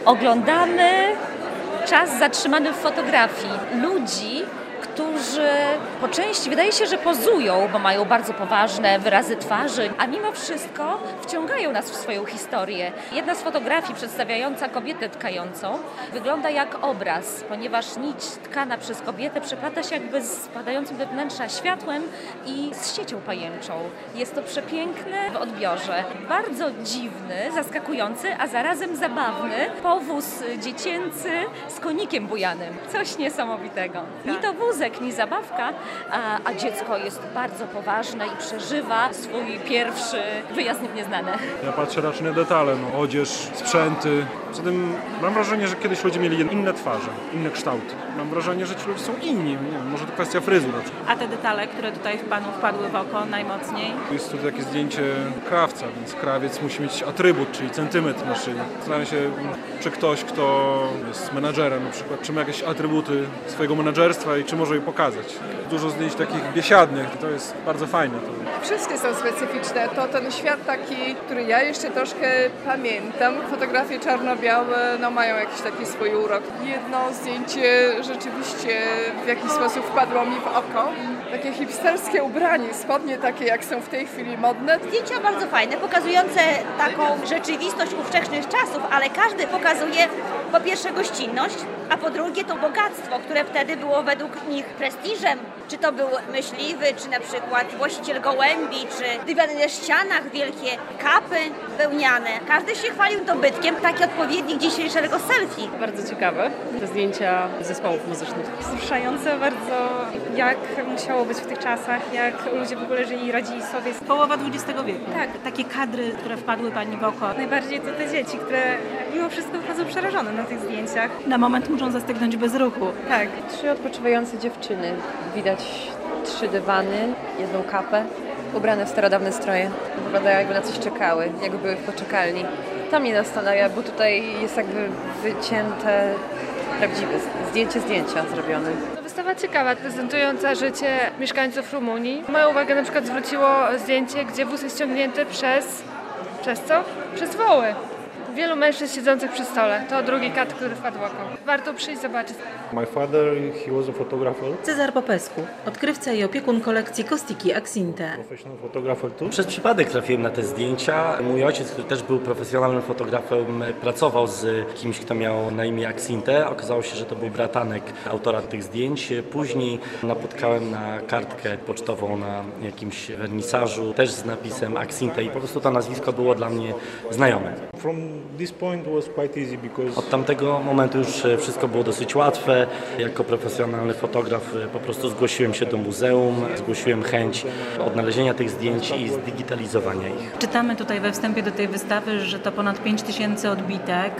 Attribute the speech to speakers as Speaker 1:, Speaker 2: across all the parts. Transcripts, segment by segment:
Speaker 1: Oglądamy czas zatrzymany w fotografii ludzi, którzy po części wydaje się, że pozują, bo mają bardzo poważne wyrazy twarzy, a mimo wszystko wciągają nas w swoją historię. Jedna z fotografii przedstawiająca kobietę tkającą wygląda jak obraz, ponieważ nić tkana przez kobietę przeplata się jakby z padającym we wnętrza światłem i z siecią pajęczą. Jest to przepiękne w odbiorze. Bardzo dziwny, zaskakujący, a zarazem zabawny powóz dziecięcy z konikiem bujanym. Coś niesamowitego. Ni to wózek, ni zabawka, a dziecko jest bardzo poważne i przeżywa swój pierwszy wyjazd w nieznane.
Speaker 2: Ja patrzę raczej na detale, odzież, sprzęty. Poza tym mam wrażenie, że kiedyś ludzie mieli inne twarze, inne kształty. Mam wrażenie, że ci ludzie są inni. Nie wiem, może to kwestia fryzur.
Speaker 3: A te detale, które tutaj Panu wpadły w oko najmocniej?
Speaker 2: Jest tutaj takie zdjęcie krawca, więc krawiec musi mieć atrybut, czyli centymetr na szyi. Zastanawiam się, czy ktoś, kto jest menadżerem na przykład, czy ma jakieś atrybuty swojego menadżerstwa i czy może je pokazać. Dużo zdjęć takich biesiadnych, to jest bardzo fajne.
Speaker 4: Wszystkie są specyficzne. To ten świat taki, który ja jeszcze troszkę pamiętam. Fotografie czarno-białe mają jakiś taki swój urok. Jedno zdjęcie rzeczywiście w jakiś sposób wpadło mi w oko. Takie hipsterskie ubranie, spodnie takie jak są w tej chwili modne.
Speaker 5: Zdjęcia bardzo fajne, pokazujące taką rzeczywistość ówczesnych czasów, ale każdy pokazuje po pierwsze gościnność, a po drugie to bogactwo, które wtedy było według nich prestiżem. Czy to był myśliwy, czy na przykład właściciel gołębi, czy dywany na ścianach, wielkie kapy wełniane. Każdy się chwalił dobytkiem, taki odpowiednik dzisiejszego selfie.
Speaker 6: Bardzo ciekawe te zdjęcia zespołów muzycznych.
Speaker 7: Wzruszające bardzo, jak musiało być w tych czasach, jak ludzie w ogóle żyli i radzili sobie.
Speaker 3: Połowa XX wieku.
Speaker 7: Tak.
Speaker 3: Takie kadry, które wpadły Pani w oko.
Speaker 7: Najbardziej to te dzieci, które mimo wszystko wychodzą przerażone na tych zdjęciach.
Speaker 3: Na moment muszą zastygnąć bez ruchu.
Speaker 7: Tak.
Speaker 6: 3 odpoczywające dziewczyny. Widać 3 dywany, jedną kapę, ubrane w starodawne stroje. Wyglądają jakby na coś czekały, jakby były w poczekalni. To mnie zastanawia, bo tutaj jest jakby wycięte prawdziwe zdjęcia zrobione.
Speaker 8: Wystawa ciekawa, prezentująca życie mieszkańców Rumunii. Moją uwagę na przykład zwróciło zdjęcie, gdzie wóz jest ściągnięty przez co? Przez woły. Wielu mężczyzn siedzących przy stole. To drugi kadr, który wpadł w oko. Warto przyjść zobaczyć.
Speaker 2: My father, he was a photographer.
Speaker 3: Cezar Popescu, odkrywca i opiekun kolekcji Kostiki Axinte.
Speaker 2: Professional photographer too.
Speaker 9: Przez przypadek trafiłem na te zdjęcia. Mój ojciec, który też był profesjonalnym fotografem, pracował z kimś, kto miał na imię Axinte. Okazało się, że to był bratanek autora tych zdjęć. Później napotkałem na kartkę pocztową na jakimś wernisażu, też z napisem Axinte i po prostu to nazwisko było dla mnie znajome. Od tamtego momentu już wszystko było dosyć łatwe. Jako profesjonalny fotograf po prostu zgłosiłem się do muzeum, zgłosiłem chęć odnalezienia tych zdjęć i zdigitalizowania ich.
Speaker 3: Czytamy tutaj we wstępie do tej wystawy, że to ponad 5000 odbitek.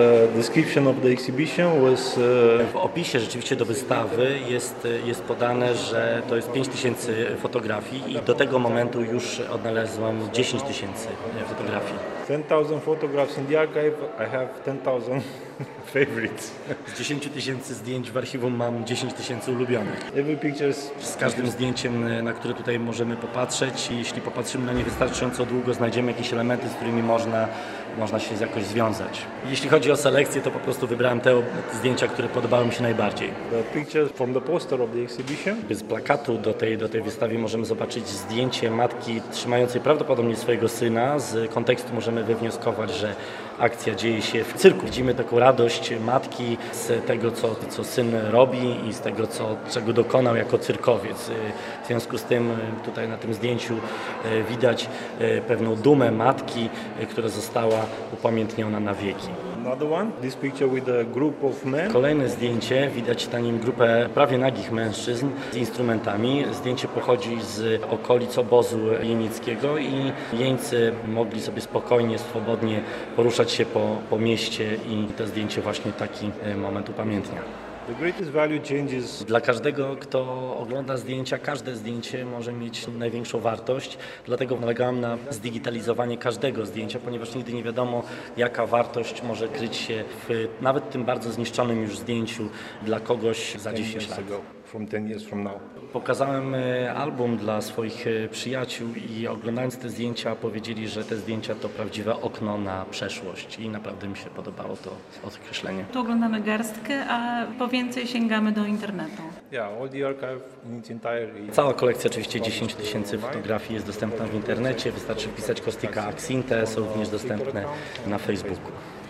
Speaker 9: W opisie rzeczywiście do wystawy jest podane, że to jest 5000 fotografii i do tego momentu już odnalazłam 10 000 fotografii.
Speaker 2: 10,000 photographs in the archive, I have 10,000 favorites.
Speaker 9: Z 10 000 zdjęć w archiwum mam 10 000 ulubionych.
Speaker 2: Every picture is...
Speaker 9: Z każdym zdjęciem, na które tutaj możemy popatrzeć, jeśli popatrzymy na nie wystarczająco długo, znajdziemy jakieś elementy, z którymi można się jakoś związać. Jeśli chodzi o selekcję, to po prostu wybrałem te zdjęcia, które podobały mi się najbardziej.
Speaker 2: The pictures from the poster of the exhibition.
Speaker 9: Z plakatu do tej wystawy możemy zobaczyć zdjęcie matki trzymającej prawdopodobnie swojego syna. Z kontekstu możemy wywnioskować, że akcja dzieje się w cyrku. Widzimy taką radość matki z tego, co syn robi i z tego, czego dokonał jako cyrkowiec. W związku z tym tutaj na tym zdjęciu widać pewną dumę matki, która została upamiętniona na wieki.
Speaker 2: Another one, this picture with a group of men.
Speaker 9: Kolejne zdjęcie, widać na nim grupę prawie nagich mężczyzn z instrumentami. Zdjęcie pochodzi z okolic obozu jenieckiego i jeńcy mogli sobie spokojnie, swobodnie poruszać się po mieście i to zdjęcie właśnie taki moment upamiętnia.
Speaker 2: The greatest value changes.
Speaker 9: Dla każdego, kto ogląda zdjęcia, każde zdjęcie może mieć największą wartość, dlatego nalegałem na zdigitalizowanie każdego zdjęcia, ponieważ nigdy nie wiadomo, jaka wartość może kryć się w nawet tym bardzo zniszczonym już zdjęciu dla kogoś za 10 lat.
Speaker 10: from 10 years from now.
Speaker 9: Pokazałem album dla swoich przyjaciół i oglądając te zdjęcia powiedzieli, że te zdjęcia to prawdziwe okno na przeszłość i naprawdę mi się podobało to określenie.
Speaker 3: Tu oglądamy garstkę, a po więcej sięgamy do internetu.
Speaker 10: Yeah, all the archive in its entire.
Speaker 9: Cała kolekcja, oczywiście 10 000 fotografii jest dostępna w internecie, wystarczy wpisać Kostika Aksinte, są również dostępne na Facebooku.